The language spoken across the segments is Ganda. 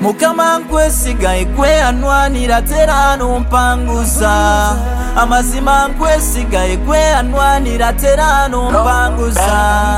Mukama nkwesiga ekwe anwanira tera nompanguza. Amazima nkwesiga ekwe anwanira tera nompanguza.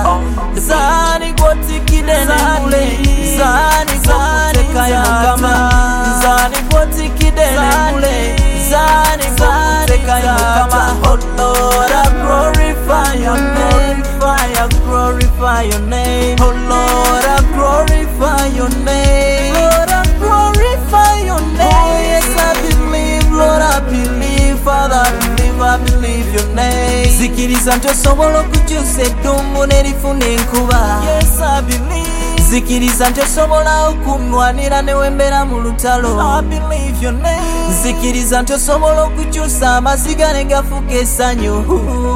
Zani gwotikide nengule, zani gwotekayo Mukama. Zani gwotikide nengule, zani gwotekayo Mukama. Oh Lord, I glorify your name, I glorify your name. Oh Lord, I glorify your name. Lord, I glorify your name. Oh yes, I believe, Lord, I believe, Father, I believe your name. Zikiriza ntosobola okukyusa eddungu nerifuna enkuba. Yes, I believe. Zikiriza ntosobola okunwanira newembera mu lutalo. I believe your name. Zikiriza ntosobola okukyusa amaziga negafuka essanyu.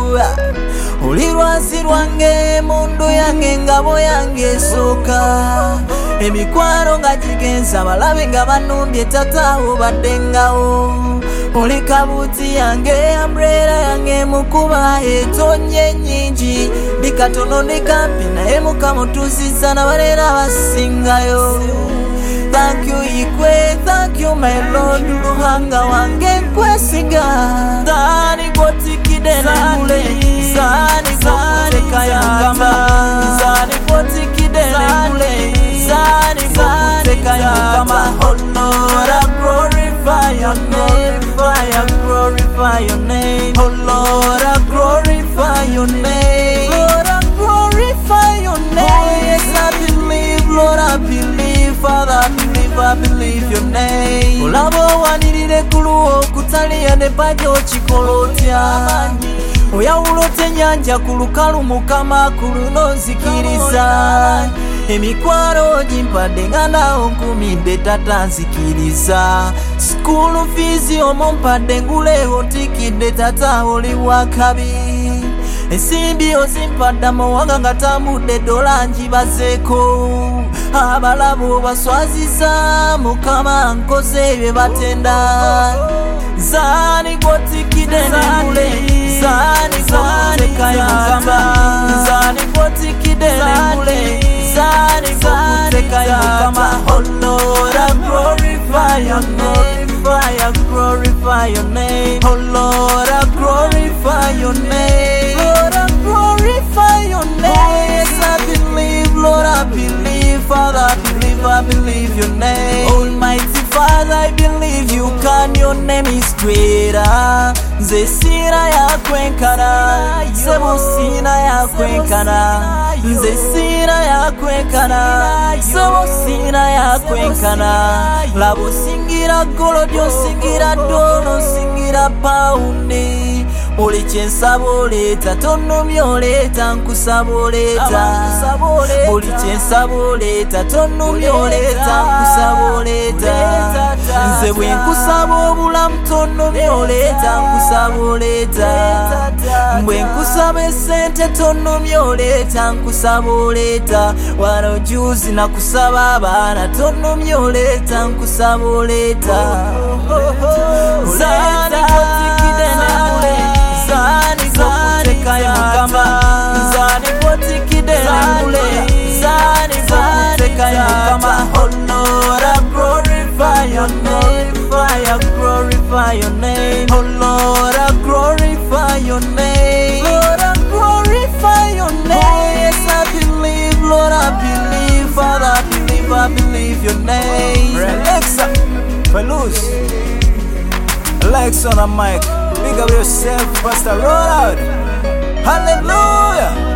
Oli lwazi lwange, mundu yange, engabo yange esooka. Emikwano nga gigenza balabe nga banumbye tataawo baddengawo. Oli kabuuti yange, umbrella yange mukuba etonye nnyingi. Ndi katono ne kampi naye Mukama otuuzizza n'abalera basingayo. Thank you Ikwe, thank you my Lord, Ruhanga wange nkwesiga. Zani gwotikide nengule, zani gwotekayo Mukama. Zani gwotikide nengule, zani gwotekayo Mukama. Oh Lord, I glorify your name, I glorify your name. Oh Lord, I glorify your name. Lord, I glorify your name. Oh yes, I believe, Lord, I believe, Father, I believe your name. Olabo wanirire kuluo kutaliya ne bajo chikolotya. Oyawulote ennyanja ku lukalu Mukama ku luno nzikiriza. Emikwano gimpadde nga nawo nkumidde tata nzikiriza. School fees omumpadde nguleho otikidde tata oli wakabi. Ensimbi ozimpadde amawanga nga tambudde dola njibazeeko. Abalabo baswaziza Mukama nkoze bye batenda. Zani gwotikide nengule, zani gwotekayo Mukama. Zani gwotikide nengule, zani gwotekayo Mukama. Oh Lord, I glorify your name, I glorify your name. Oh Lord, I glorify your name. Lord, I glorify your name. Oh yes, I believe, Lord, I believe, Father, I believe your name. Almighty Father, I believe you can, your name is greater. Nze sina ya kwenkana, sebo sina ya kwenkana. Nze sina ya kwenkana, sebo sina ya kwenkana. Labo singira golodio, singira dono, singira paundi. Oli kyensaba oleeta, tonnomye oleeta, nkusaba oleeta. Oli kyensaba oleeta, tonnomye oleeta, nkusaba oleeta. Nze bwe nkusaba obulamu, tonnomye oleeta, nkusaba oleeta. Bwe nkusaba essente, tonnomye oleeta, nkusaba oleeta. Wano juzi nakusaba abaana, tonnomye oleeta, nkusaba oleeta. Zani gwotikide nengule, zani gwotekayo Mukama. Zani gwotikide nengule, zani gwotekayo Mukama. Oh Lord, I glorify your name, I glorify your name. Oh Lord, I glorify your name. Lord, I glorify your name. Oh yes, I believe, Lord, I believe, Father, I believe your name. Alexa, Felus, Alexa on a mic. Big up yourself, Pastor Roland. Hallelujah.